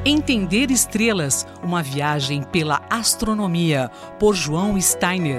Entender estrelas, uma viagem pela astronomia, por João Steiner.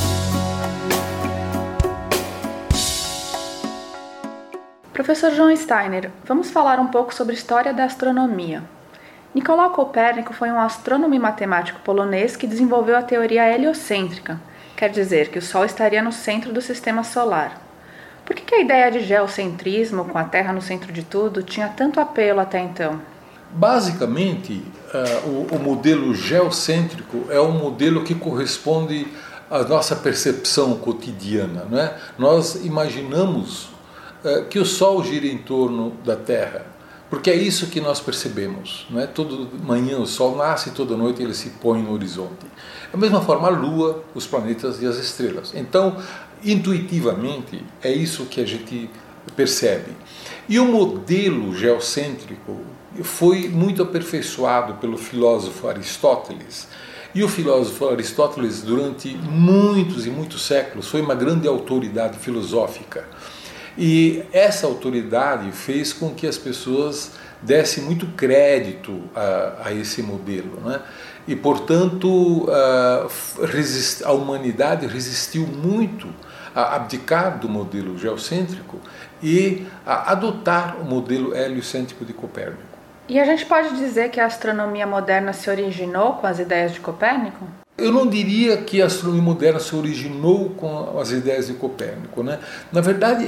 Professor João Steiner, vamos falar um pouco sobre a história da astronomia. Nicolau Copérnico foi um astrônomo e matemático polonês que desenvolveu a teoria heliocêntrica, quer dizer que o Sol estaria no centro do sistema solar. Por que a ideia de geocentrismo, com a Terra no centro de tudo, tinha tanto apelo até então? Basicamente, o modelo geocêntrico é um modelo que corresponde à nossa percepção cotidiana, não é? Nós imaginamos que o Sol gira em torno da Terra, porque é isso que nós percebemos, não é? Toda manhã o Sol nasce e toda noite ele se põe no horizonte. Da mesma forma a Lua, os planetas e as estrelas. Então, intuitivamente, é isso que a gente percebe. E o modelo geocêntrico foi muito aperfeiçoado pelo filósofo Aristóteles. E o filósofo Aristóteles, durante muitos e muitos séculos, foi uma grande autoridade filosófica. E essa autoridade fez com que as pessoas dessem muito crédito a esse modelo, né? E, portanto, a humanidade resistiu muito a abdicar do modelo geocêntrico e a adotar o modelo heliocêntrico de Copérnico. E a gente pode dizer que a astronomia moderna se originou com as ideias de Copérnico? Eu não diria que a astronomia moderna se originou com as ideias de Copérnico, né? Na verdade,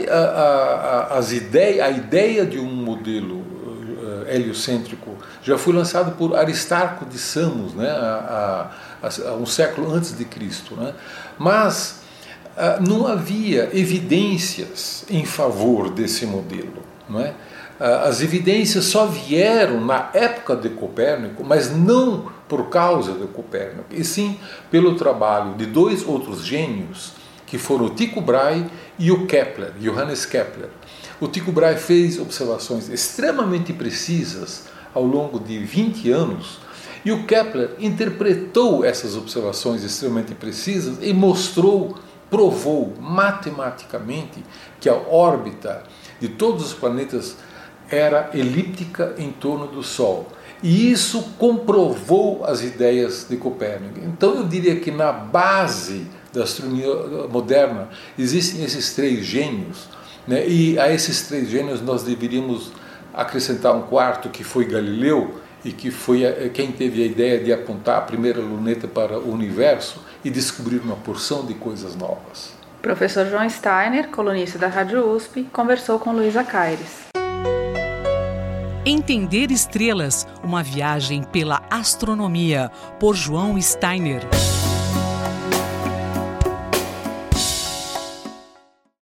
a ideia de um modelo heliocêntrico já foi lançado por Aristarco de Samos, né? Um século antes de Cristo, né? Mas não havia evidências em favor desse modelo, não é? As evidências só vieram na época de Copérnico, mas não por causa de Copérnico, e sim pelo trabalho de dois outros gênios, que foram o Tycho Brahe e o Kepler, Johannes Kepler. O Tycho Brahe fez observações extremamente precisas ao longo de 20 anos, e o Kepler interpretou essas observações extremamente precisas e provou matematicamente que a órbita de todos os planetas era elíptica em torno do Sol. E isso comprovou as ideias de Copérnico. Então eu diria que na base da astronomia moderna existem esses três gênios, né? E a esses três gênios nós deveríamos acrescentar um quarto, que foi Galileu, e que foi quem teve a ideia de apontar a primeira luneta para o universo e descobrir uma porção de coisas novas. Professor João Steiner, colunista da Rádio USP, conversou com Luísa Caires. Entender estrelas, uma viagem pela astronomia, por João Steiner.